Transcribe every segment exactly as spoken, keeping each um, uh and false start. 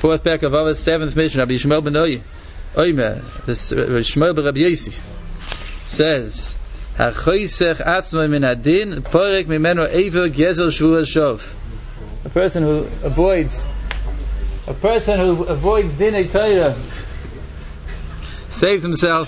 fourth pack of our seventh mission, Rabbi Yishmael ben Oy, Oymer, this Rabbi Yishmael ben Rabbi Yosi, says, "Hachoisech atzma min hadin, porek mimeno ever gezel shvua shov." A person who avoids, a person who avoids dinei Torah, saves himself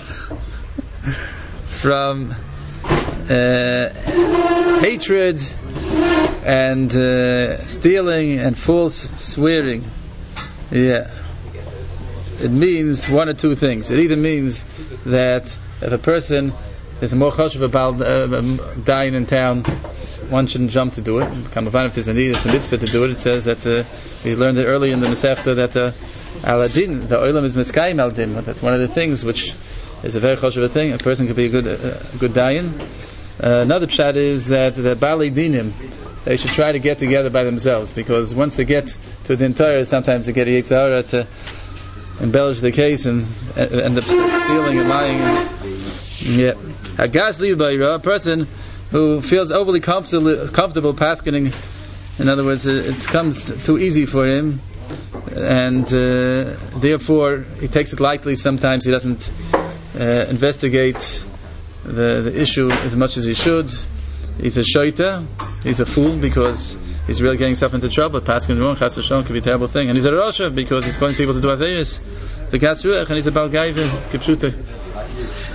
from uh, hatred and uh, stealing and false swearing. Yeah, it means one or two things. It either means that if a person is more chashuv about uh, dying in town, one shouldn't jump to do it. If there's a need, it's a mitzvah to do it. It says that uh, we learned it earlier in the Masechta that uh, Aladin, the oilam is miskayim al din. That's one of the things which is a very chashuv thing. A person could be a good, uh, good dayan. Uh, another pshat is that the Bali Dinim, they should try to get together by themselves, because once they get to the entire, sometimes they get a Yitzhara to embellish the case and uh, end up stealing and lying. Yeah, a gasli b'ira, a person who feels overly comfortable, comfortable paskening. In other words, it, it comes too easy for him, and uh, therefore he takes it lightly. Sometimes he doesn't uh, investigate the, the issue as much as he should. He's a shoita, he's a fool because he's really getting himself into trouble. Paskin wrong, chas v'shon, could be a terrible thing. And he's a rasha because he's calling people to do averis. The gas ruach, and he's a bal gaiva, kipshuta.